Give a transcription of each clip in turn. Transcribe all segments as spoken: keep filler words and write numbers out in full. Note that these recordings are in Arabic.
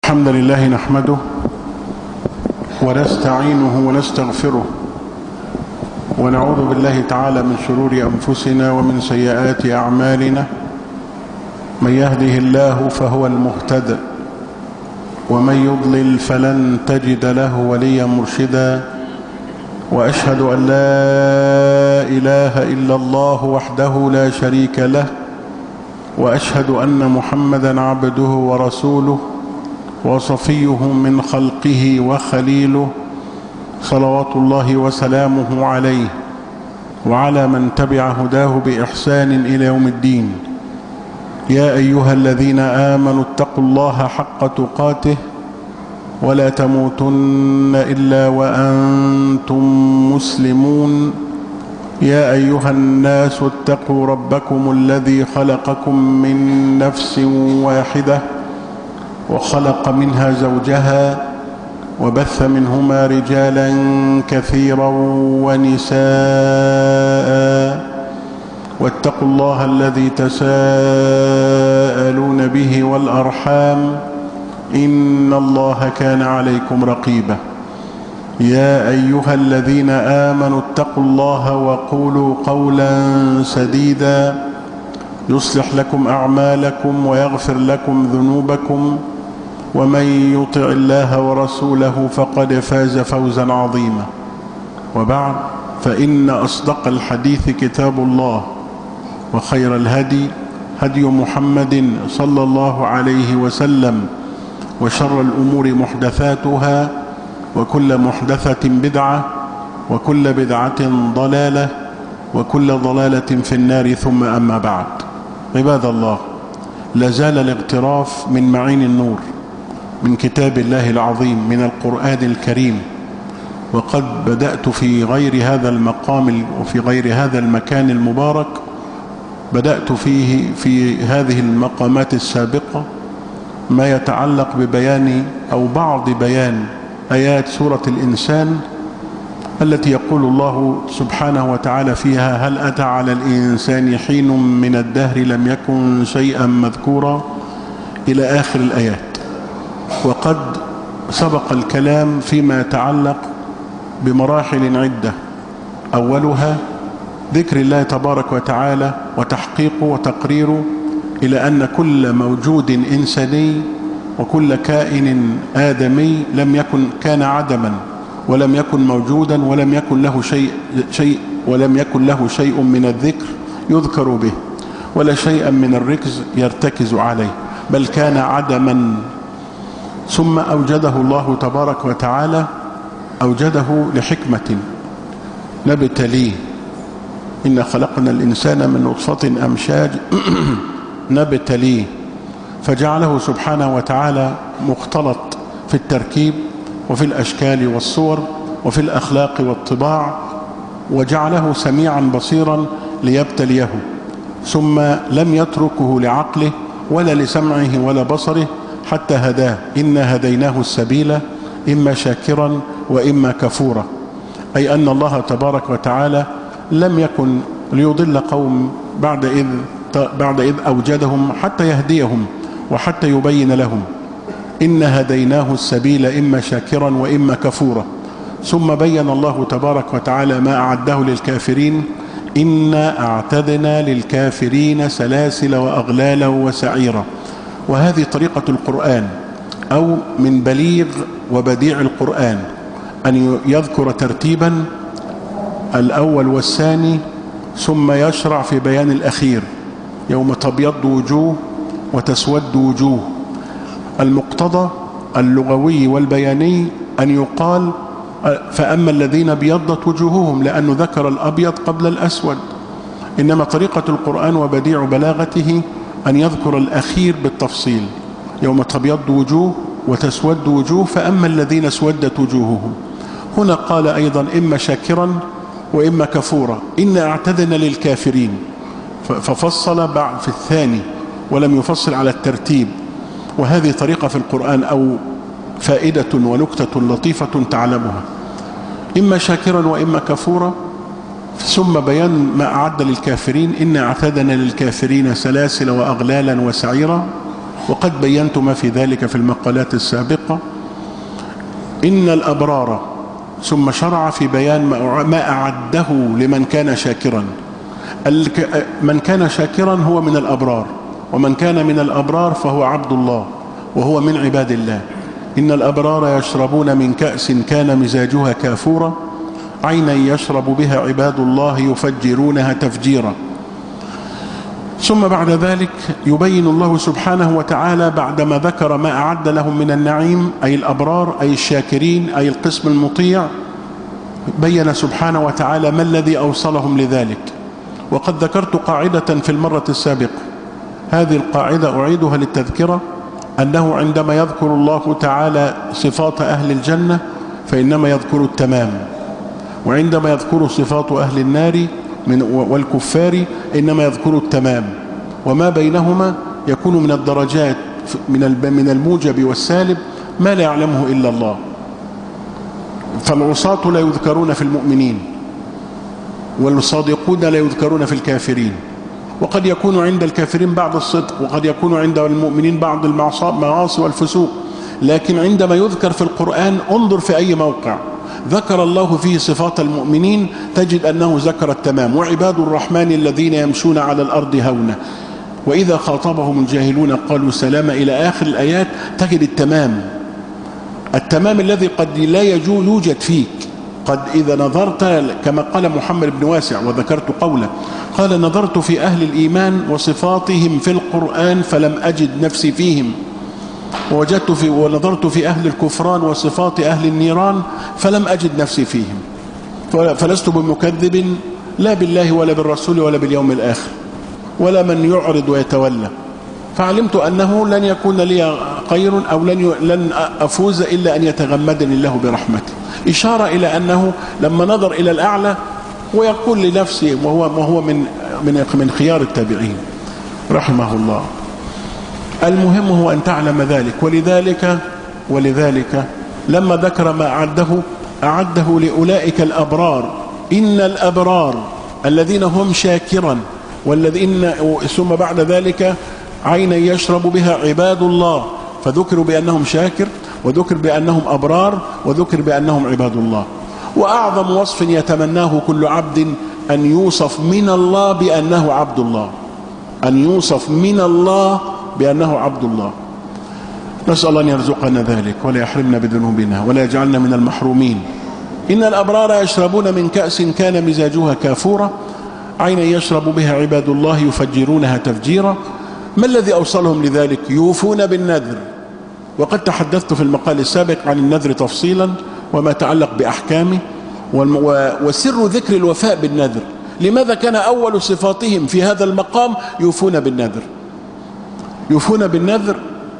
الحمد لله نحمده ونستعينه ونستغفره ونعوذ بالله تعالى من شرور أنفسنا ومن سيئات أعمالنا. من يهده الله فهو المهتد ومن يضلل فلن تجد له وليا مرشدا. وأشهد أن لا إله إلا الله وحده لا شريك له، وأشهد أن محمدا عبده ورسوله وصفيه من خلقه وخليله، صلوات الله وسلامه عليه وعلى من تبع هداه بإحسان إلى يوم الدين. يا أيها الذين آمنوا اتقوا الله حق تقاته ولا تموتن إلا وأنتم مسلمون. يا أيها الناس اتقوا ربكم الذي خلقكم من نفس واحدة وخلق منها زوجها وبث منهما رجالا كثيرا ونساء، واتقوا الله الذي تساءلون به والأرحام إن الله كان عليكم رقيبا. يا أيها الذين آمنوا اتقوا الله وقولوا قولا سديدا يصلح لكم أعمالكم ويغفر لكم ذنوبكم، ومن يطع الله ورسوله فقد فاز فوزا عظيما. وبعد، فإن أصدق الحديث كتاب الله، وخير الهدي هدي محمد صلى الله عليه وسلم، وشر الأمور محدثاتها، وكل محدثة بدعة، وكل بدعة ضلالة، وكل ضلالة في النار. ثم أما بعد، عباد الله، لازال الاغتراف من معين النور من كتاب الله العظيم من القرآن الكريم. وقد بدأت في غير هذا المقام وفي غير هذا المكان المبارك، بدأت فيه في هذه المقامات السابقة ما يتعلق ببيان أو بعض بيان آيات سورة الإنسان التي يقول الله سبحانه وتعالى فيها: هل أتى على الإنسان حين من الدهر لم يكن شيئا مذكورا، إلى آخر الآيات. وقد سبق الكلام فيما يتعلق بمراحل عدة، أولها ذكر الله تبارك وتعالى وتحقيقه وتقريره إلى أن كل موجود إنساني وكل كائن آدمي لم يكن كان عدما، ولم يكن موجودا، ولم يكن له شيء شيء ولم يكن له شيء من الذكر يذكر به، ولا شيئا من الركز يرتكز عليه، بل كان عدما. ثم أوجده الله تبارك وتعالى، أوجده لحكمة نبتليه. إن خلقنا الإنسان من نطفة أمشاج نبتليه، فجعله سبحانه وتعالى مختلط في التركيب وفي الأشكال والصور وفي الأخلاق والطباع، وجعله سميعا بصيرا ليبتليه. ثم لم يتركه لعقله ولا لسمعه ولا بصره حتى هداه. إنا هديناه السبيل إما شاكرا وإما كفورا، أي أن الله تبارك وتعالى لم يكن ليضل قوم بعد إذ, بعد إذ أوجدهم حتى يهديهم وحتى يبين لهم. إنا هديناه السبيل إما شاكرا وإما كفورا. ثم بين الله تبارك وتعالى ما أعده للكافرين: إنا أعتدنا للكافرين سلاسل وأغلالا وسعيرا. وهذه طريقة القرآن، أو من بليغ وبديع القرآن، أن يذكر ترتيبا الأول والثاني، ثم يشرع في بيان الأخير: يوم تبيض وجوه وتسود وجوه. المقتضى اللغوي والبياني أن يقال: فأما الذين ابيضت وجوههم، لأنه ذكر الأبيض قبل الأسود. إنما طريقة القرآن وبديع بلاغته أن يذكر الأخير بالتفصيل: يوم تبيض وجوه وتسود وجوه، فأما الذين اسودت وجوههم. هنا قال أيضا: إما شاكرا وإما كفورا. إنا أعتدنا للكافرين، ففصل بعد في الثاني ولم يفصل على الترتيب. وهذه طريقة في القرآن، أو فائدة ونكتة لطيفة تعلمها: إما شاكرا وإما كفورا، ثم بيان ما أعد للكافرين: إنا أعتدنا للكافرين سلاسل وأغلالا وسعيرا. وقد بينت ما في ذلك في المقالات السابقة. إن الأبرار، ثم شرع في بيان ما أعده لمن كان شاكرا. من كان شاكرا هو من الأبرار، ومن كان من الأبرار فهو عبد الله وهو من عباد الله. إن الأبرار يشربون من كأس كان مزاجها كافورا عينا يشرب بها عباد الله يفجرونها تفجيرا. ثم بعد ذلك يبين الله سبحانه وتعالى بعدما ذكر ما أعد لهم من النعيم، أي الأبرار أي الشاكرين أي القسم المطيع، بين سبحانه وتعالى ما الذي أوصلهم لذلك. وقد ذكرت قاعدة في المرة السابقة، هذه القاعدة أعيدها للتذكرة، أنه عندما يذكر الله تعالى صفات أهل الجنة فإنما يذكر التمام، وعندما يذكر صفات أهل النار من والكفار إنما يذكر التمام، وما بينهما يكون من الدرجات من الموجب والسالب ما لا يعلمه إلا الله. فالعصاة لا يذكرون في المؤمنين، والصادقون لا يذكرون في الكافرين، وقد يكون عند الكافرين بعض الصدق، وقد يكون عند المؤمنين بعض المعاصي والفسوق. لكن عندما يذكر في القرآن انظر في أي موقع ذكر الله فيه صفات المؤمنين تجد أنه ذكر التمام. وعباد الرحمن الذين يمشون على الأرض هونا وإذا خاطبهم الجاهلون قالوا سلاما إلى آخر الآيات، تجد التمام، التمام الذي قد لا يوجد فيك. قد إذا نظرت كما قال محمد بن واسع وذكرت قوله، قال نظرت في أهل الإيمان وصفاتهم في القرآن فلم أجد نفسي فيهم، ووجدت في ونظرت في أهل الكفران وصفات أهل النيران فلم أجد نفسي فيهم، فلست بمكذب لا بالله ولا بالرسول ولا باليوم الآخر ولا من يعرض ويتولى. فعلمت أنه لن يكون لي خير أو لن لن أفوز إلا أن يتغمدني الله برحمته. إشارة إلى أنه لما نظر إلى الأعلى ويقول لنفسه، وهو وهو من من من خيار التابعين رحمه الله. المهم هو أن تعلم ذلك. ولذلك ولذلك لما ذكر ما أعده أعده لأولئك الأبرار. إن الأبرار الذين هم شاكرا، والذين ثم بعد ذلك عينا يشرب بها عباد الله، فذكروا بأنهم شاكر، وذكر بأنهم أبرار، وذكر بأنهم عباد الله. وأعظم وصف يتمناه كل عبد أن يوصف من الله بأنه عبد الله، أن يوصف من الله بأنه عبد الله. نسأل الله أن يرزقنا ذلك ولا يحرمنا بذنوبنا ولا يجعلنا من المحرومين. إن الأبرار يشربون من كأس كان مزاجها كافورا عينا يشرب بها عباد الله يفجرونها تفجيرا. ما الذي أوصلهم لذلك؟ يوفون بالنذر. وقد تحدثت في المقال السابق عن النذر تفصيلا وما تعلق بأحكامه وسر ذكر الوفاء بالنذر. لماذا كان أول صفاتهم في هذا المقام يوفون بالنذر؟ يوفون بالنذر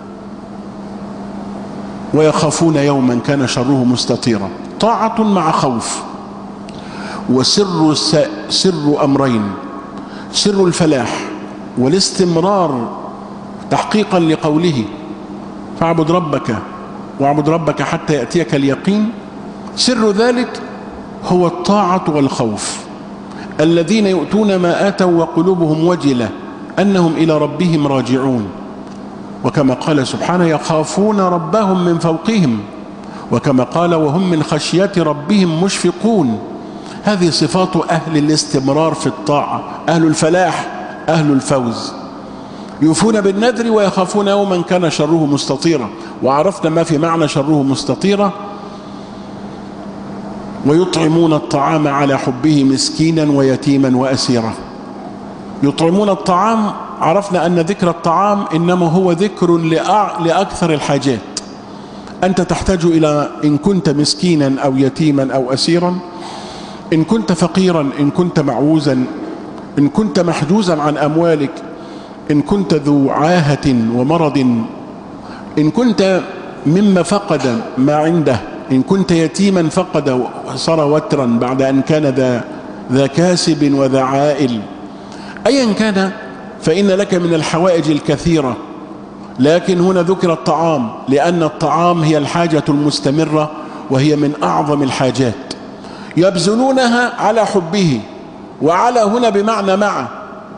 ويخافون يوما كان شره مستطيرا. طاعة مع خوف. وسر سر أمرين: سر الفلاح والاستمرار تحقيقا لقوله فاعبد ربك واعبد ربك حتى يأتيك اليقين. سر ذلك هو الطاعة والخوف. الذين يؤتون ما آتوا وقلوبهم وجلة أنهم إلى ربهم راجعون. وكما قال سبحانه يخافون ربهم من فوقهم، وكما قال وهم من خشية ربهم مشفقون. هذه صفات أهل الاستمرار في الطاعة، أهل الفلاح، أهل الفوز. يوفون بالنذر ويخافون يوما كان شره مستطيرا. وعرفنا ما في معنى شره مستطيرا. ويطعمون الطعام على حبه مسكينا ويتيما وأسيرا. يطعمون الطعام، عرفنا أن ذكر الطعام إنما هو ذكر لأكثر الحاجات. أنت تحتاج إلى إن كنت مسكينا أو يتيما أو أسيرا، إن كنت فقيرا، إن كنت معوزا، إن كنت محجوزا عن أموالك، إن كنت ذو عاهة ومرض، إن كنت مما فقد ما عنده، إن كنت يتيما فقد صار وترا بعد أن كان ذا, ذا كاسب وذا عائل. أيا كان فإن لك من الحوائج الكثيرة، لكن هنا ذكر الطعام لأن الطعام هي الحاجة المستمرة وهي من أعظم الحاجات. يبذلونها على حبه، وعلى هنا بمعنى مع،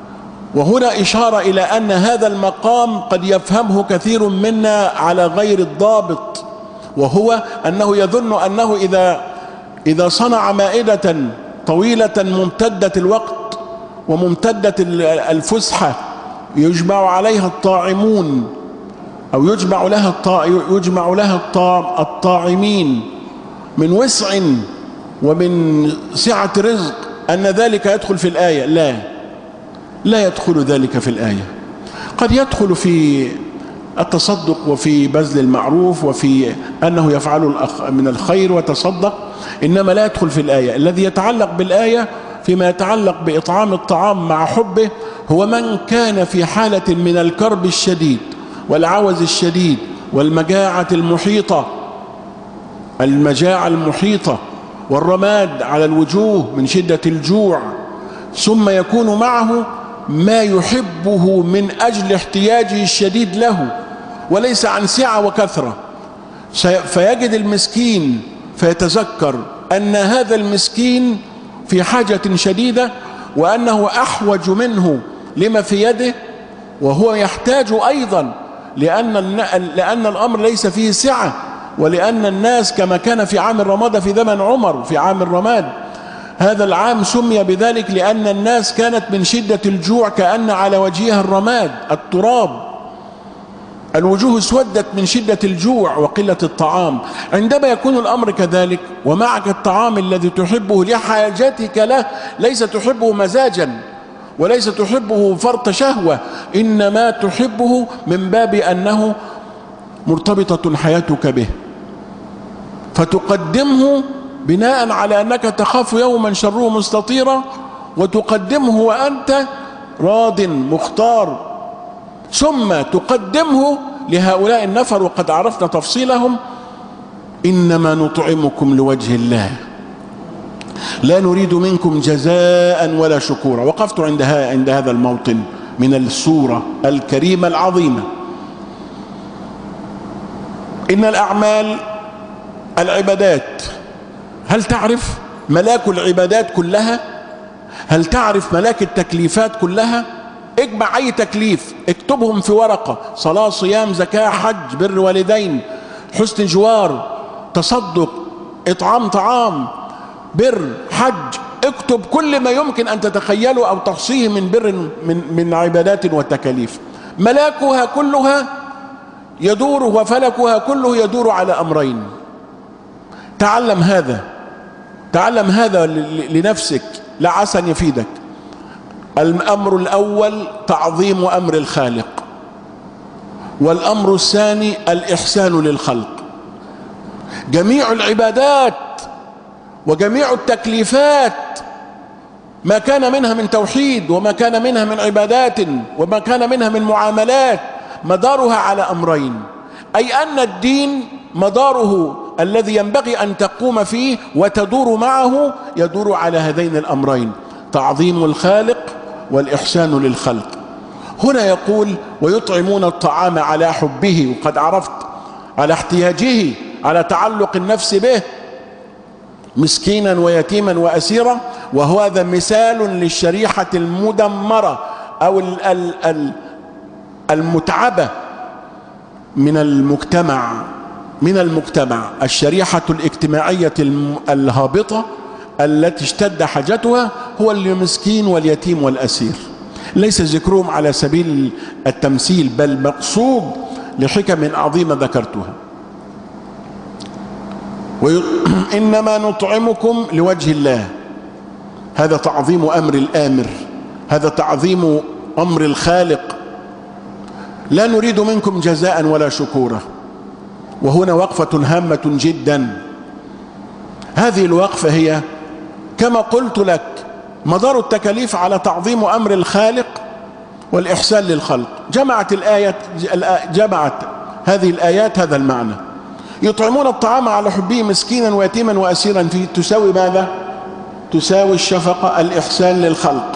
وهنا إشارة إلى أن هذا المقام قد يفهمه كثير منا على غير الضابط، وهو أنه يظن أنه إذا إذا صنع مائدة طويلة ممتدة الوقت وممتدة الفسحة يجمع عليها الطاعمون أو يجمع لها يجمع لها الطاعمين من وسع ومن سعة رزق، أن ذلك يدخل في الآية. لا لا يدخل ذلك في الآية. قد يدخل في التصدق وفي بذل المعروف وفي أنه يفعل من الخير وتصدق، إنما لا يدخل في الآية. الذي يتعلق بالآية فيما يتعلق بإطعام الطعام مع حبه هو من كان في حالة من الكرب الشديد والعوز الشديد والمجاعة المحيطة المجاعة المحيطة والرماد على الوجوه من شدة الجوع، ثم يكون معه ما يحبه من أجل احتياجه الشديد له وليس عن سعة وكثرة، فيجد المسكين فيتذكر أن هذا المسكين في حاجة شديدة وأنه أحوج منه لما في يده، وهو يحتاج أيضا لأن لأن الأمر ليس فيه سعة، ولأن الناس كما كان في عام الرماد في زمن عمر في عام الرماد. هذا العام سمي بذلك لأن الناس كانت من شدة الجوع كأن على وجهها الرماد التراب، الوجوه اسودت من شدة الجوع وقلة الطعام. عندما يكون الأمر كذلك ومعك الطعام الذي تحبه لحاجتك له، ليس تحبه مزاجا وليس تحبه فرط شهوة، إنما تحبه من باب أنه مرتبطة حياتك به، فتقدمه بناء على أنك تخاف يوما شره مستطيرا، وتقدمه وأنت راض مختار، ثم تقدمه لهؤلاء النفر وقد عرفنا تفصيلهم: إنما نطعمكم لوجه الله لا نريد منكم جزاء ولا شكورا. وقفت عندها عند هذا الموطن من السورة الكريمة العظيمة. إن الأعمال العبادات، هل تعرف ملاك العبادات كلها؟ هل تعرف ملاك التكليفات كلها؟ اجمع أي تكليف اكتبهم في ورقة: صلاة، صيام، زكاة، حج، بر والدين، حسن جوار، تصدق، إطعام طعام، بر، حج. اكتب كل ما يمكن أن تتخيله أو تحصيه من بر من, من عبادات وتكاليف. ملاكها كلها يدور وفلكها كله يدور على أمرين. تعلم هذا، تعلم هذا لنفسك لعسى أن يفيدك. الأمر الأول تعظيم أمر الخالق، والأمر الثاني الإحسان للخلق. جميع العبادات وجميع التكليفات ما كان منها من توحيد وما كان منها من عبادات وما كان منها من معاملات مدارها على أمرين، أي أن الدين مداره الذي ينبغي أن تقوم فيه وتدور معه يدور على هذين الأمرين: تعظيم الخالق والإحسان للخلق. هنا يقول: ويطعمون الطعام على حبه، وقد عرفت على احتياجه، على تعلق النفس به، مسكينا ويتيما وأسيرا. وهذا مثال للشريحة المدمرة أو المتعبة من المجتمع من المجتمع الشريحة الاجتماعية الهابطة التي اشتد حاجتها هو المسكين واليتيم والأسير. ليس ذكرهم على سبيل التمثيل، بل مقصود لحكم عظيمة ذكرتها. إنما نطعمكم لوجه الله، هذا تعظيم أمر الآمر، هذا تعظيم أمر الخالق. لا نريد منكم جزاء ولا شكورا. وهنا وقفة هامة جدا. هذه الوقفة هي كما قلت لك مدار التكاليف على تعظيم أمر الخالق والإحسان للخلق. جمعت الآيات جمعت هذه الآيات هذا المعنى: يطعمون الطعام على حبه مسكينا ويتيما وأسيرا، في تساوي ماذا؟ تساوي الشفقة، الإحسان للخلق.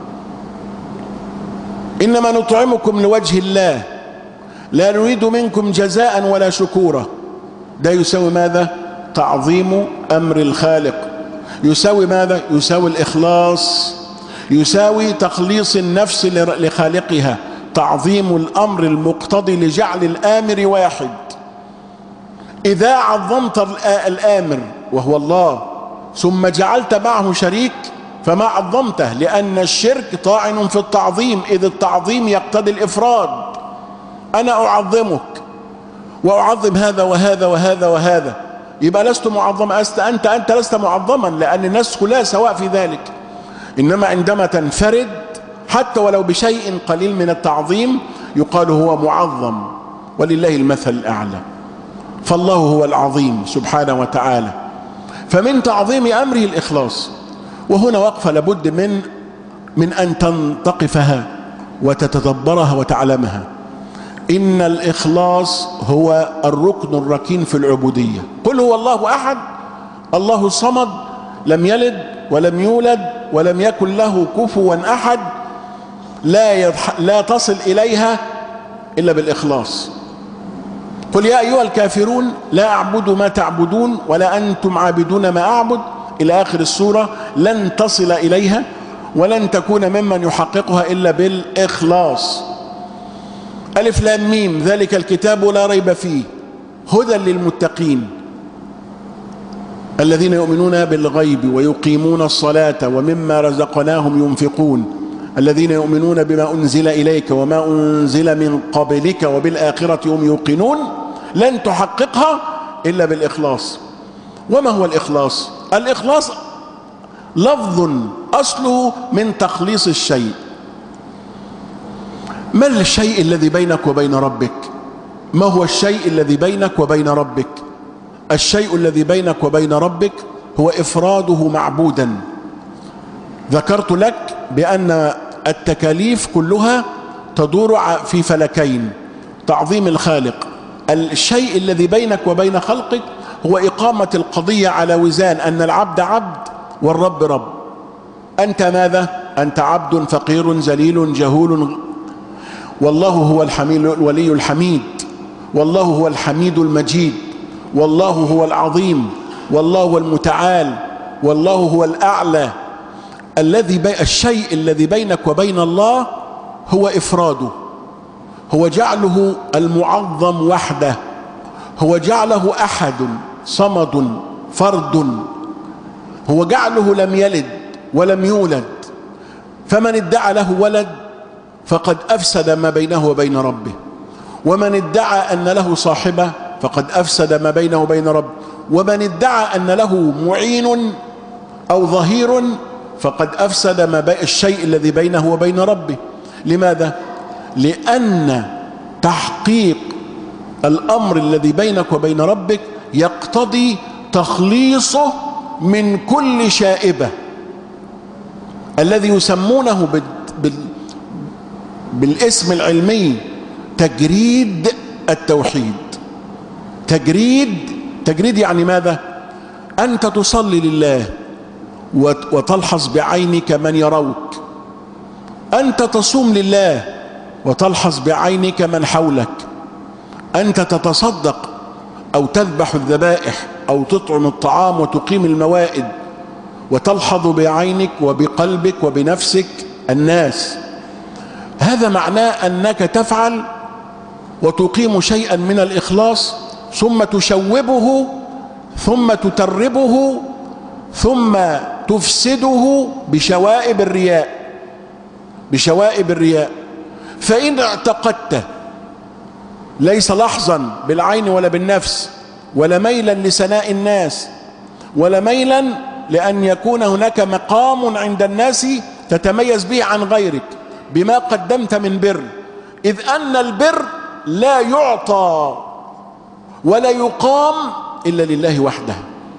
إنما نطعمكم لوجه الله لا نريد منكم جزاء ولا شكورا، ده يساوي ماذا؟ تعظيم أمر الخالق. يساوي ماذا؟ يساوي الإخلاص، يساوي تخليص النفس لخالقها، تعظيم الأمر المقتضي لجعل الآمر واحد. إذا عظمت الآمر وهو الله ثم جعلت معه شريك فما عظمته، لأن الشرك طاعن في التعظيم، إذ التعظيم يقتضي الإفراد. أنا أعظمك وأعظم هذا وهذا وهذا وهذا، يبقى لست معظما. أنت أنت لست معظما، لأن الناس كلها سواء في ذلك. إنما عندما تنفرد حتى ولو بشيء قليل من التعظيم يقال هو معظم، ولله المثل الأعلى. فالله هو العظيم سبحانه وتعالى. فمن تعظيم أمره الإخلاص. وهنا وقفة لابد من من أن تنتقفها وتتدبرها وتعلمها. إن الإخلاص هو الركن الركين في العبودية. قل هو الله أحد الله الصمد لم يلد ولم يولد ولم يكن له كفوا أحد. لا يضح... لا تصل إليها إلا بالإخلاص. قل يا أيها الكافرون لا أعبد ما تعبدون ولا أنتم عابدون ما أعبد إلى آخر السورة. لن تصل إليها ولن تكون ممن يحققها إلا بالإخلاص. ألف لام ميم ذلك الكتاب لا ريب فيه هدى للمتقين الذين يؤمنون بالغيب ويقيمون الصلاة ومما رزقناهم ينفقون الذين يؤمنون بما أنزل إليك وما أنزل من قبلك وبالآخرة هم يوقنون. لن تحققها إلا بالإخلاص. وما هو الإخلاص؟ الإخلاص لفظ أصله من تخليص الشيء. ما الشيء الذي بينك وبين ربك؟ ما هو الشيء الذي بينك وبين ربك؟ الشيء الذي بينك وبين ربك هو إفراده معبودا. ذكرت لك بأن التكاليف كلها تدور في فلكين: تعظيم الخالق. الشيء الذي بينك وبين خلقك هو إقامة القضية على وزان أن العبد عبد والرب رب. أنت ماذا؟ أنت عبد فقير ذليل جهول، والله هو الحميد الولي الحميد، والله هو الحميد المجيد، والله هو العظيم، والله هو المتعال، والله هو الأعلى. الذي بي... الشيء الذي بينك وبين الله هو إفراده، هو جعله المعظم وحده، هو جعله أحد صمد فرد، هو جعله لم يلد ولم يولد. فمن ادعى له ولد فقد أفسد ما بينه وبين ربه، ومن ادعى أن له صاحبة فقد أفسد ما بينه وبين ربه، ومن ادعى أن له معين أو ظهير فقد أفسد ما بي... الشيء الذي بينه وبين ربه. لماذا؟ لأن تحقيق الأمر الذي بينك وبين ربك يقتضي تخليصه من كل شائبة، الذي يسمونه بال... بال... بالاسم العلمي تجريد التوحيد. تجريد تجريد يعني ماذا؟ أنت تصلي لله وتلحظ بعينك من يروك، أنت تصوم لله وتلحظ بعينك من حولك، أنت تتصدق أو تذبح الذبائح أو تطعم الطعام وتقيم الموائد وتلحظ بعينك وبقلبك وبنفسك الناس. هذا معناه أنك تفعل وتقيم شيئا من الإخلاص ثم تشوبه ثم تتربه ثم تفسده بشوائب الرياء بشوائب الرياء. فإن اعتقدت ليس لحظا بالعين ولا بالنفس ولا ميلا لثناء الناس ولا ميلا لأن يكون هناك مقام عند الناس تتميز به عن غيرك بما قدمت من بر، إذ أن البر لا يعطى ولا يقام إلا لله وحده.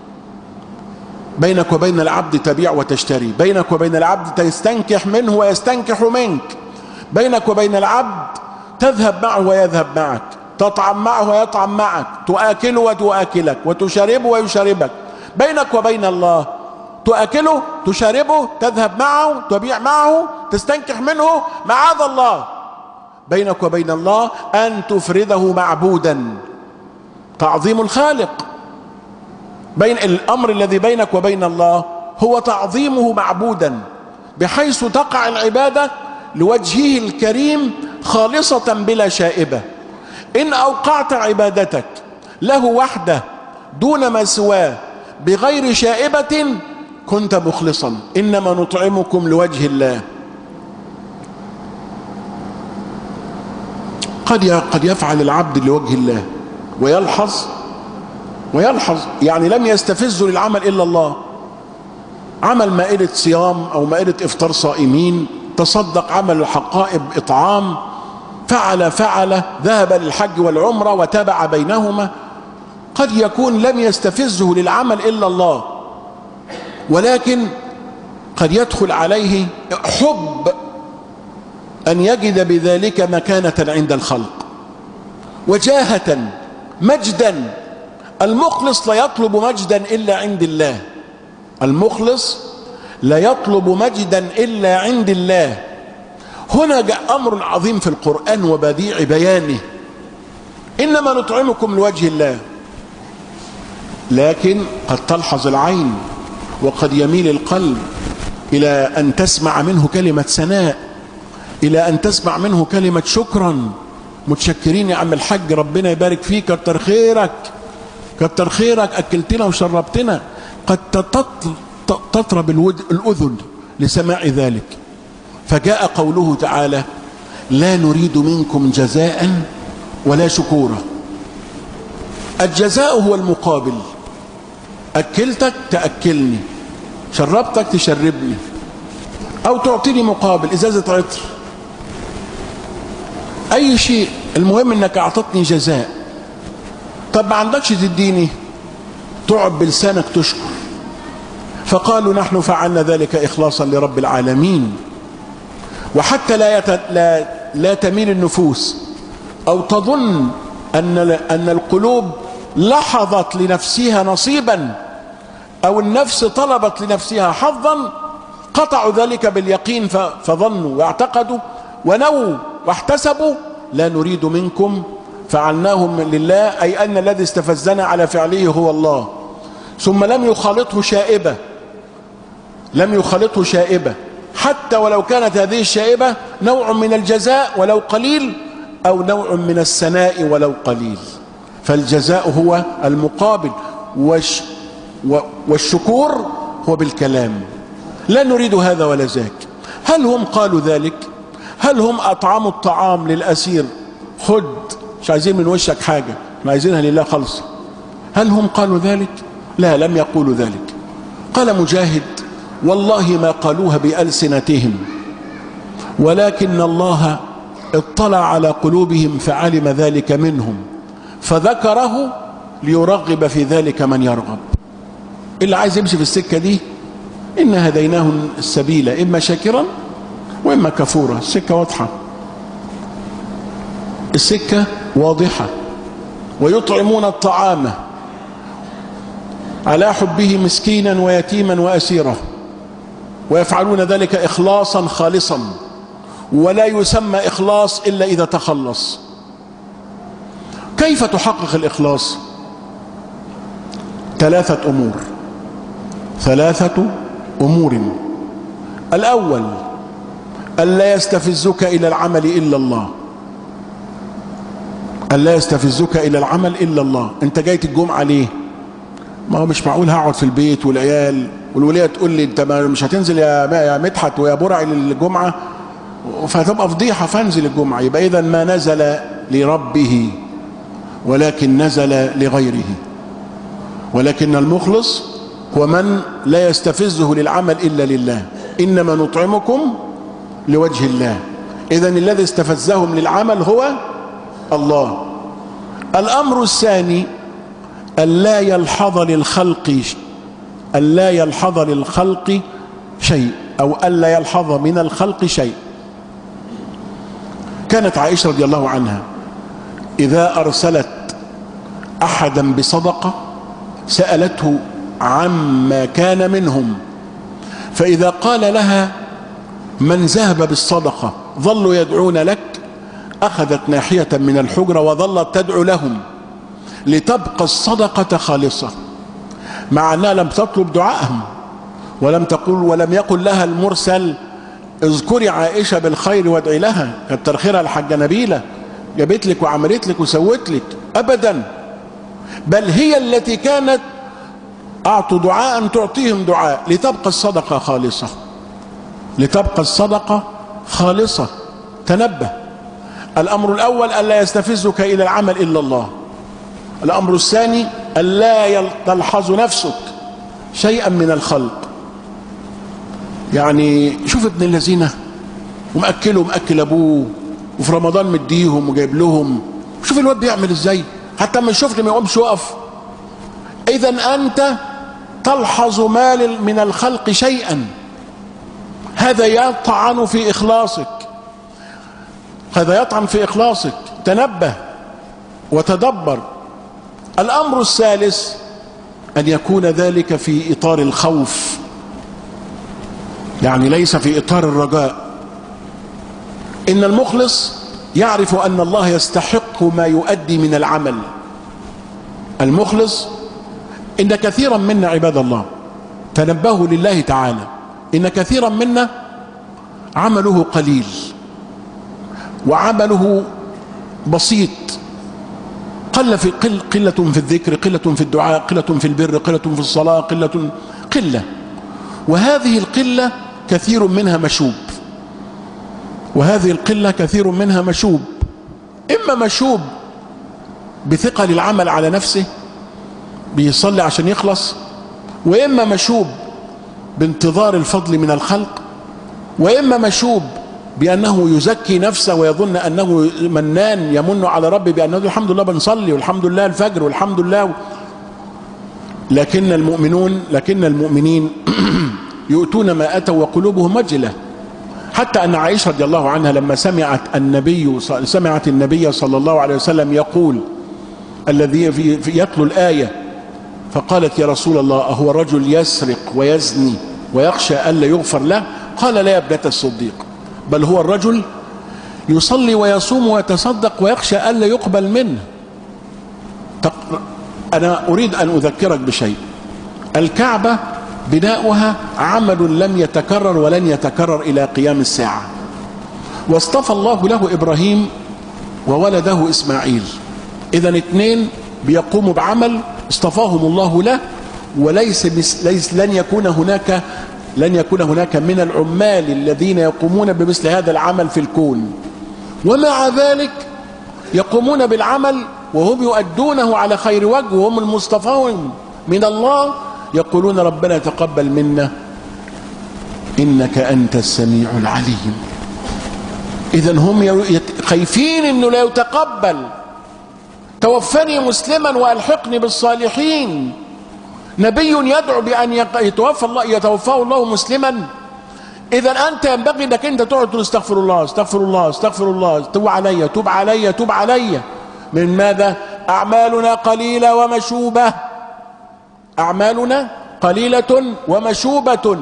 بينك وبين العبد تبيع وتشتري، بينك وبين العبد تستنكح منه ويستنكح منك، بينك وبين العبد تذهب معه ويذهب معك، تطعم معه ويطعم معك، تؤكله وتؤكلك، وتشربه ويشربك. بينك وبين الله تؤكله تشربه تذهب معه تبيع معه تستنكح منه، معاذ الله. بينك وبين الله أن تفرده معبودا، تعظيم الخالق. بين الأمر الذي بينك وبين الله هو تعظيمه معبودا، بحيث تقع العبادة لوجهه الكريم خالصة بلا شائبة. إن أوقعت عبادتك له وحده دون ما سواه بغير شائبة كنت مخلصا. إنما نطعمكم لوجه الله. قد قد يفعل العبد لوجه الله ويلحظ ويلحظ يعني لم يستفز للعمل إلا الله. عمل مائدة صيام أو مائدة إفطار صائمين، تصدق، عمل حقائب إطعام، فعل فعل ذهب للحج والعمرة وتابع بينهما. قد يكون لم يستفزه للعمل إلا الله، ولكن قد يدخل عليه حب أن يجد بذلك مكانة عند الخلق، وجاهة، مجدا. المخلص لا يطلب مجدا إلا عند الله. المخلص لا يطلب مجدا إلا عند الله. هنا جاء أمر عظيم في القرآن وبديع بيانه: إنما نطعمكم لوجه الله. لكن قد تلحظ العين وقد يميل القلب إلى أن تسمع منه كلمة ثناء، إلى أن تسمع منه كلمة شكرا. متشكرين يا عم الحج، ربنا يبارك فيك، كتر خيرك كتر خيرك، أكلتنا وشربتنا. قد تطرب الأذن لسماع ذلك. فجاء قوله تعالى: لا نريد منكم جزاء ولا شكورا. الجزاء هو المقابل. أكلتك تأكلني، شربتك تشربني، أو تعطيني مقابل إزازة عطر، أي شيء، المهم إنك أعطتني جزاء. طب ما عندكش تديني، تقعد بلسانك تشكر. فقالوا: نحن فعلنا ذلك إخلاصا لرب العالمين. وحتى لا يت... لا لا تميل النفوس أو تظن أن أن القلوب لحظت لنفسها نصيبا، أو النفس طلبت لنفسها حظا، قطعوا ذلك باليقين فظنوا واعتقدوا ونووا واحتسبوا: لا نريد منكم، فعلناهم لله، أي أن الذي استفزنا على فعله هو الله. ثم لم يخالطه شائبة، لم يخالطه شائبة، حتى ولو كانت هذه الشائبة نوع من الجزاء ولو قليل، أو نوع من الثناء ولو قليل. فالجزاء هو المقابل، والش والشكور هو بالكلام. لا نريد هذا ولا ذاك. هل هم قالوا ذلك؟ هل هم أطعموا الطعام للأسير: خد، مش عايزين من وشك حاجة، ما عايزينها لله خالصة؟ هل هم قالوا ذلك؟ لا، لم يقولوا ذلك. قال مجاهد: والله ما قالوها بألسنتهم، ولكن الله اطلع على قلوبهم فعلم ذلك منهم فذكره ليرغب في ذلك من يرغب. اللي عايز يمشي في السكة دي إن هديناه السبيل إما شاكرا وإما كفورا. السكة واضحة، السكة واضحة. ويطعمون الطعام على حبه مسكينا ويتيما وأسيرا، ويفعلون ذلك إخلاصا خالصا، ولا يسمى إخلاص إلا إذا تخلص. كيف تحقق الإخلاص؟ ثلاثة أمور ثلاثة أمور الأول: ألا يستفزك إلى العمل إلا الله. ألا يستفزك إلى العمل إلا الله. أنت جايت الجمعة ليه؟ ما هو مش معقول هقعد في البيت والعيال والولية تقول لي: أنت مش هتنزل يا مدحت ويا برعي للجمعة، فهتبقى فضيحة، فانزل الجمعة. يبقى إذن ما نزل لربه ولكن نزل لغيره. ولكن المخلص هو من لا يستفزه للعمل إلا لله. إنما نطعمكم لوجه الله. إذن الذي استفزهم للعمل هو الله. الأمر الثاني: ألا يلحظ للخلق ألا يلحظ للخلق شيء، أو ألا يلحظ من الخلق شيء. كانت عائشة رضي الله عنها إذا أرسلت أحدا بصدقة سألته عما كان منهم، فإذا قال لها: من ذهب بالصدقة ظلوا يدعون لك، أخذت ناحية من الحجرة وظلت تدعو لهم لتبقى الصدقة خالصة، مع أنها لم تطلب دعائهم ولم تقول ولم يقل لها المرسل اذكري عائشة بالخير وادعي لها، كتر خيرها الحاجة نبيلة، جابت لك وعملت لك وسوت لك، أبدا. بل هي التي كانت أعطوا دعاء تعطيهم دعاء لتبقى الصدقة خالصة، لتبقى الصدقة خالصة. تنبه. الأمر الأول ألا يستفزك إلى العمل إلا الله. الأمر الثاني ألا تلحظ نفسك شيئا من الخلق. يعني شوف ابن الذين ومأكله ومأكل أبوه، وفي رمضان مديهم وجايب لهم، شوف الواد بيعمل ازاي، حتى ما يشوفني ما يقومش يقف. إذا أنت تلحظ مال من الخلق شيئا، هذا يطعن في إخلاصك، هذا يطعن في إخلاصك. تنبه وتدبر. الأمر الثالث أن يكون ذلك في إطار الخوف، يعني ليس في إطار الرجاء. إن المخلص يعرف أن الله يستحق ما يؤدي من العمل. المخلص، إن كثيرا منا عباد الله تنبهوا لله تعالى، إن كثيرا منا عمله قليل وعمله بسيط، قل في قل قلة في الذكر، قلة في الدعاء، قلة في البر، قلة في الصلاة، قلة قلة. وهذه القلة كثير منها مشوب، وهذه القلة كثير منها مشوب، إما مشوب بثقل العمل على نفسه بيصلي عشان يخلص، وإما مشوب بانتظار الفضل من الخلق، وإما مشوب بأنه يزكي نفسه ويظن أنه منان يمن على ربي بأنه الحمد لله بنصلي والحمد لله الفجر والحمد لله. لكن المؤمنون لكن المؤمنين يؤتون ما أتوا وقلوبهم وجلة. حتى أن عائشة رضي الله عنها لما سمعت النبي سمعت النبي صلى الله عليه وسلم يقول الذي يتلو الآية، فقالت يا رسول الله أهو رجل يسرق ويزني ويخشى ألا يغفر له؟ قال لا يا ابنة الصديق، بل هو الرجل يصلي ويصوم ويتصدق ويخشى ألا يقبل منه. أنا أريد أن أذكرك بشيء. الكعبة بناؤها عمل لم يتكرر ولن يتكرر إلى قيام الساعة، واصطفى الله له إبراهيم وولده إسماعيل. إذن اثنين بيقوموا بعمل اصطفاهم الله له، وليس ليس لن يكون هناك لن يكون هناك من العمال الذين يقومون بمثل هذا العمل في الكون، ومع ذلك يقومون بالعمل وهم يؤدونه على خير وجه، وهم المصطفون من الله، يقولون ربنا تقبل منا إنك أنت السميع العليم. إذن هم خايفين إنه لا يتقبل. توفني مسلما وألحقني بالصالحين. نبي يدعو بأن يتوفى الله يتوفاه الله مسلما. إذا أنت ينبغي أنك أنت تقعد تقول استغفر الله استغفر الله استغفر الله، توب علي توب علي توب علي. من ماذا؟ أعمالنا قليلة ومشوبة، أعمالنا قليلة ومشوبة.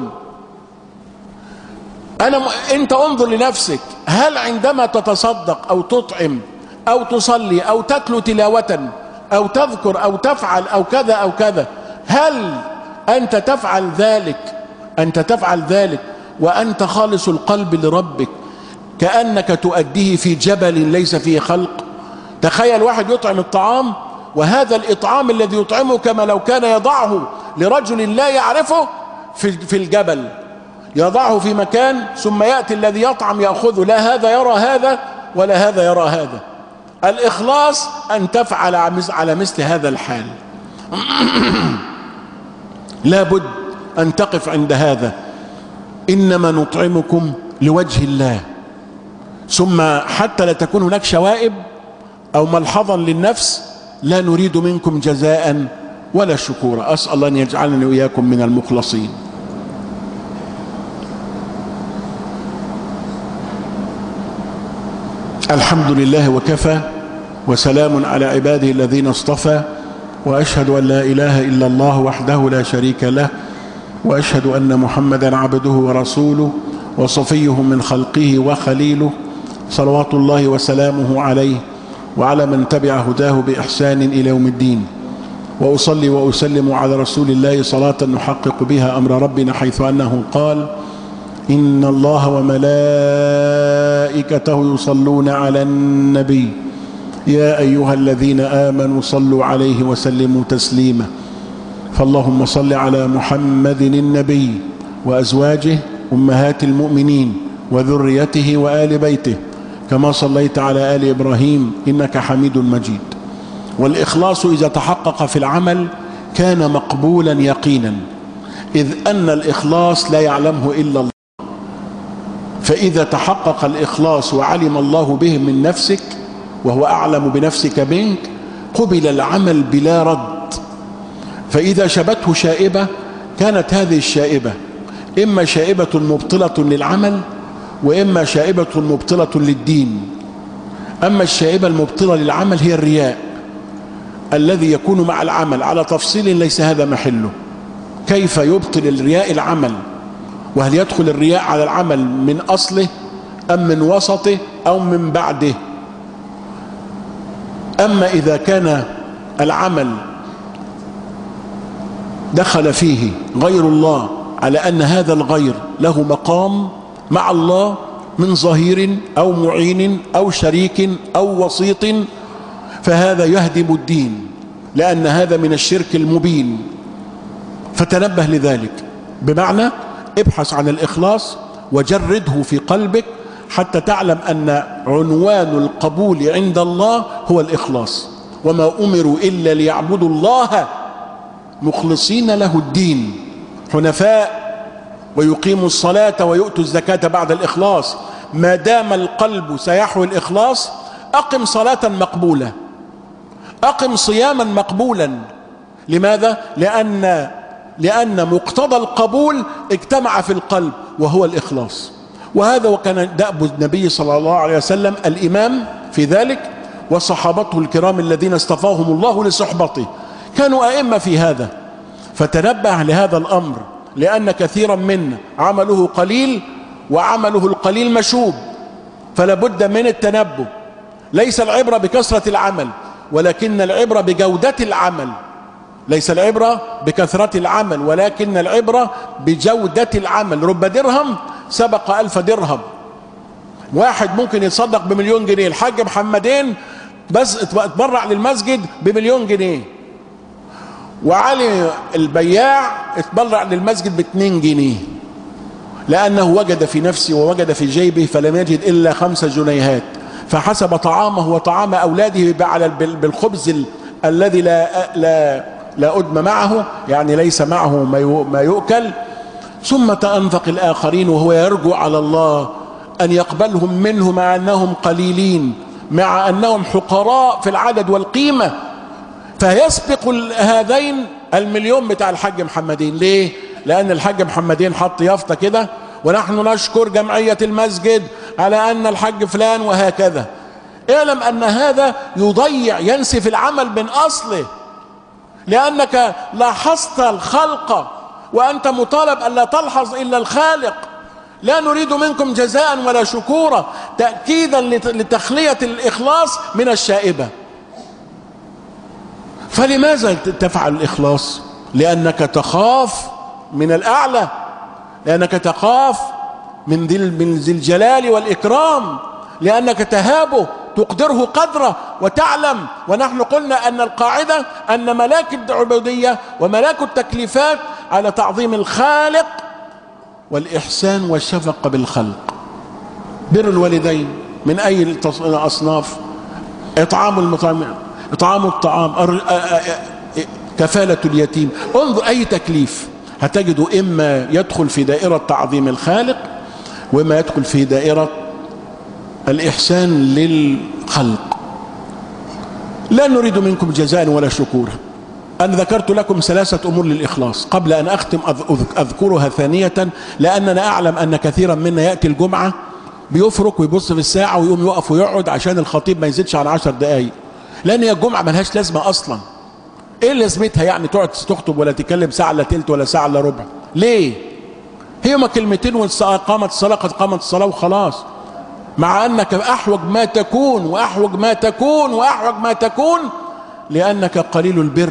أنا م... أنت انظر لنفسك، هل عندما تتصدق أو تطعم أو تصلي أو تتلو تلاوة أو تذكر أو تفعل أو كذا أو كذا، هل أنت تفعل ذلك أنت تفعل ذلك وأنت خالص القلب لربك كأنك تؤديه في جبل ليس فيه خلق؟ تخيل واحد يطعم الطعام، وهذا الإطعام الذي يطعمه كما لو كان يضعه لرجل لا يعرفه في في الجبل، يضعه في مكان ثم يأتي الذي يطعم يأخذه، لا هذا يرى هذا ولا هذا يرى هذا. الإخلاص أن تفعل على مثل هذا الحال. لا بد أن تقف عند هذا، إنما نطعمكم لوجه الله. ثم حتى لا تكون هناك شوائب أو ملحظا للنفس، لا نريد منكم جزاء ولا شكورا. أسأل الله أن يجعلني وإياكم من المخلصين. الحمد لله وكفى، وسلام على عباده الذين اصطفى، وأشهد أن لا إله إلا الله وحده لا شريك له، وأشهد أن محمدا عبده ورسوله وصفيه من خلقه وخليله، صلوات الله وسلامه عليه وعلى من تبع هداه بإحسان إلى يوم الدين. وأصلي وأسلم على رسول الله صلاة نحقق بها أمر ربنا، حيث أنه قال: إن الله وملائكته يصلون على النبي يا أيها الذين آمنوا صلوا عليه وسلموا تسليما. فاللهم صل على محمد النبي وأزواجه أمهات المؤمنين وذريته وآل بيته كما صليت على آل إبراهيم إنك حميد مجيد. والإخلاص إذا تحقق في العمل كان مقبولا يقينا، إذ أن الإخلاص لا يعلمه إلا الله. فإذا تحقق الإخلاص وعلم الله به من نفسك وهو أعلم بنفسك منك، قبل العمل بلا رد. فإذا شبته شائبة كانت هذه الشائبة إما شائبة مبطلة للعمل وإما شائبة مبطلة للدين. أما الشائبة المبطلة للعمل هي الرياء الذي يكون مع العمل على تفصيل ليس هذا محله. كيف يبطل الرياء العمل؟ وهل يدخل الرياء على العمل من أصله أم من وسطه أو من بعده؟ أما إذا كان العمل دخل فيه غير الله على أن هذا الغير له مقام مع الله من ظهير أو معين أو شريك أو وسيط، فهذا يهدم الدين، لأن هذا من الشرك المبين. فتنبه لذلك، بمعنى ابحث عن الإخلاص وجرده في قلبك حتى تعلم أن عنوان القبول عند الله هو الإخلاص. وما أمروا إلا ليعبدوا الله مخلصين له الدين حنفاء ويقيموا الصلاة ويؤتوا الزكاة بعد الإخلاص. ما دام القلب سيحوي الإخلاص، أقم صلاة مقبولة، أقم صياما مقبولا. لماذا؟ لأن لأن مقتضى القبول اجتمع في القلب وهو الإخلاص. وهذا وكان دأب النبي صلى الله عليه وسلم الإمام في ذلك، وصحابته الكرام الذين اصطفاهم الله لصحبته كانوا أئمة في هذا. فتنبه لهذا الأمر، لأن كثيرا منا عمله قليل وعمله القليل مشوب، فلا بد من التنبه. ليس العبرة بكثرة العمل، ولكن العبرة بجودة العمل. ليس العبرة بكثرة العمل، ولكن العبرة بجودة العمل. رب درهم سبق ألف درهم. واحد ممكن يتصدق بمليون جنيه، الحاج محمدين بس اتبرع للمسجد بمليون جنيه، وعلي البياع اتبرع للمسجد باتنين جنيه، لأنه وجد في نفسه ووجد في جيبه فلم يجد إلا خمسة جنيهات، فحسب طعامه وطعام أولاده بالخبز الذي لا لا لا أدم معه، يعني ليس معه ما يؤكل، ثم تأنفق الآخرين وهو يرجو على الله أن يقبلهم منه مع أنهم قليلين، مع أنهم حقراء في العدد والقيمة. فيسبق هذين المليون بتاع الحاج محمدين. ليه؟ لأن الحاج محمدين حط يافطة كده: ونحن نشكر جمعية المسجد على أن الحاج فلان، وهكذا. اعلم أن هذا يضيع، ينسف العمل من أصله، لأنك لاحظت الخلق وأنت مطالب أن لا تلحظ إلا الخالق. لا نريد منكم جزاء ولا شكورا، تأكيدا لتخلية الإخلاص من الشائبة. فلماذا تفعل الإخلاص؟ لأنك تخاف من الأعلى، لأنك تخاف من ذي من ذي الجلال والإكرام، لأنك تهابه تقدره قدره وتعلم. ونحن قلنا أن القاعدة أن ملاك العبودية وملاك التكليفات على تعظيم الخالق والإحسان والشفقة بالخلق. بر الوالدين من أي الأصناف، إطعام المطعم، إطعام الطعام، كفالة اليتيم. انظر أي تكليف هتجده إما يدخل في دائرة تعظيم الخالق، وإما يدخل في دائرة الإحسان للخلق. لا نريد منكم جزاء ولا شكورا. أنا ذكرت لكم ثلاثة أمور للإخلاص، قبل أن أختم أذكرها ثانية، لأننا أعلم أن كثيرا منا يأتي الجمعة بيفرك ويبص في الساعة ويقوم يقف ويقعد عشان الخطيب ما يزيدش على عشر دقايق، لأن هي الجمعة ملهاش لازمة أصلا. إيه لازمتها يعني تقعد تخطب ولا تتكلم ساعة إلا تلت ولا ساعة إلا ربع؟ ليه؟ هي ما كلمتين وقامت الصلاة قد قامت الصلاة وخلاص. مع أنك أحوج ما تكون وأحوج ما تكون وأحوج ما تكون، لأنك قليل البر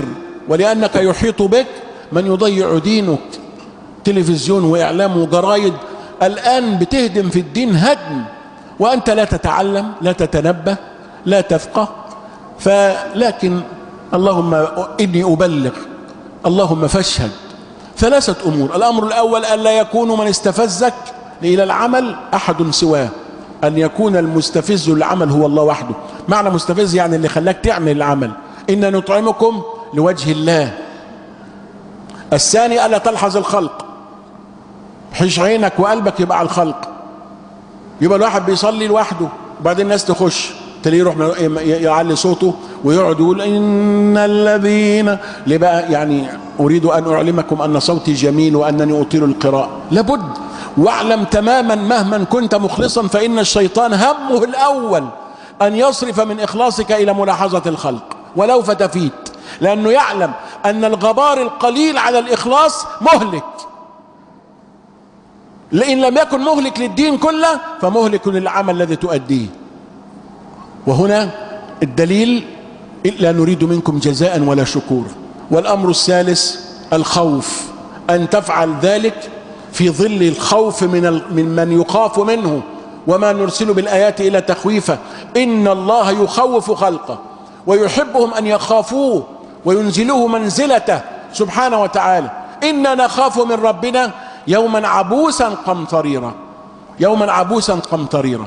ولأنك يحيط بك من يضيع دينك. تلفزيون وإعلام وجرايد الآن بتهدم في الدين هدم، وأنت لا تتعلم، لا تتنبه، لا تفقه. فلكن اللهم إني أبلغ، اللهم فاشهد. ثلاثة أمور. الأمر الأول ألا يكون من استفزك إلى العمل أحد سواه، أن يكون المستفز للعمل هو الله وحده. معنى مستفز يعني اللي خلاك تعمل العمل. إن نطعمكم لوجه الله. الثاني ألا تلحظ الخلق، حيش عينك وقلبك يبقى على الخلق. يبقى الواحد بيصلي لوحده وبعدين الناس تخش تلاقيه يروح يعلي صوته ويقعد يقول إن الذين ليه بقى؟ يعني أريد أن أعلمكم أن صوتي جميل وأنني أطيل القراءة. لابد. واعلم تماما مهما كنت مخلصا فإن الشيطان همه الأول أن يصرف من إخلاصك إلى ملاحظة الخلق ولو فتفيت، لأنه يعلم أن الغبار القليل على الإخلاص مهلك. لئن لم يكن مهلك للدين كله فمهلك للعمل الذي تؤديه. وهنا الدليل لا نريد منكم جزاء ولا شكور. والأمر الثالث الخوف، أن تفعل ذلك في ظل الخوف من من يخاف منه، وما نرسل بالآيات إلى تخويفه. إن الله يخوف خلقه ويحبهم أن يخافوه وينزلوه منزلته سبحانه وتعالى. إنا نخاف من ربنا يوما عبوسا قمطريرا، يوما عبوسا قمطريرا.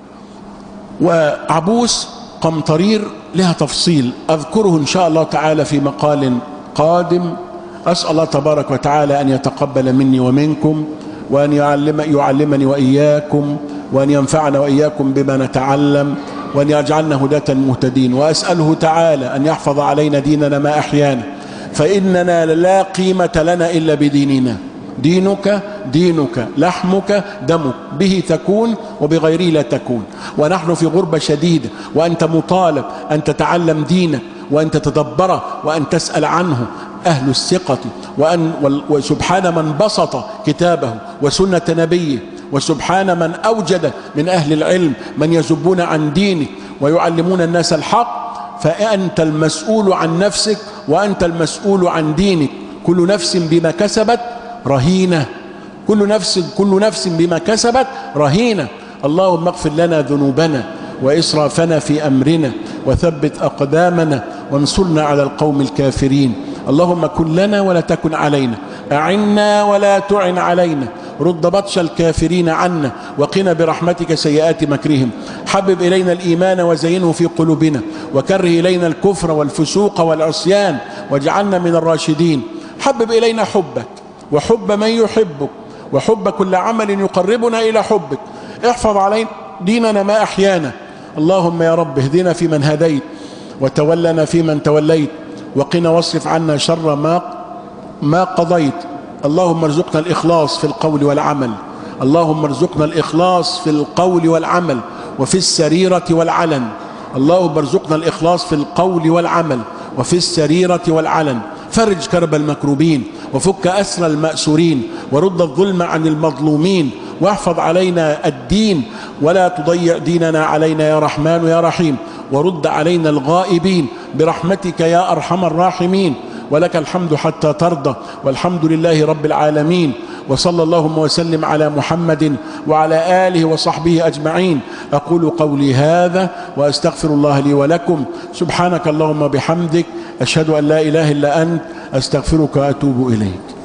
وعبوس قمطرير لها تفصيل أذكره إن شاء الله تعالى في مقال قادم. أسأل الله تبارك وتعالى أن يتقبل مني ومنكم، وأن يعلم يعلمني وإياكم، وأن ينفعنا وإياكم بما نتعلم، وأن يجعلنا هداة مهتدين. وأسأله تعالى أن يحفظ علينا ديننا ما أحيانا، فإننا لا قيمة لنا إلا بديننا. دينك دينك، لحمك دمك، به تكون وبغيره لا تكون. ونحن في غربة شديدة، وأنت مطالب أن تتعلم دينك وأن تتدبره وأن تسأل عنه أهل الثقة. وأن وسبحان من بسط كتابه وسنة نبيه، وسبحان من أوجد من أهل العلم من يذبون عن دينه ويعلمون الناس الحق. فأنت المسؤول عن نفسك وأنت المسؤول عن دينك. كل نفس بما كسبت رهينة، كل نفس كل نفس بما كسبت رهينة. اللهم اغفر لنا ذنوبنا وإسرافنا في أمرنا، وثبت أقدامنا، وانصرنا على القوم الكافرين. اللهم كن لنا ولا تكن علينا، أعنا ولا تعن علينا، رد بطش الكافرين عنا، وقنا برحمتك سيئات مكرهم. حبب إلينا الإيمان وزينه في قلوبنا، وكره إلينا الكفر والفسوق والعصيان، واجعلنا من الراشدين. حبب إلينا حبك وحب من يحبك وحب كل عمل يقربنا إلى حبك. احفظ علينا ديننا ما أحيانا. اللهم يا رب اهدنا فيمن هديت، وتولنا فيمن توليت، وقنا واصرف عنا شر ما ما قضيت. اللهم ارزقنا الإخلاص في القول والعمل، اللهم ارزقنا الإخلاص في القول والعمل وفي السريرة والعلن. اللهم ارزقنا الإخلاص في القول والعمل وفي السريرة والعلن. فرج كرب المكروبين، وفك أسر المأسورين، ورد الظلم عن المظلومين، واحفظ علينا الدين، ولا تضيع ديننا علينا يا رحمن يا رحيم. ورد علينا الغائبين برحمتك يا أرحم الراحمين. ولك الحمد حتى ترضى، والحمد لله رب العالمين. وصلى اللهم وسلم على محمد وعلى آله وصحبه أجمعين. أقول قولي هذا وأستغفر الله لي ولكم. سبحانك اللهم بحمدك، أشهد أن لا إله إلا أنت، أستغفرك وأتوب إليك.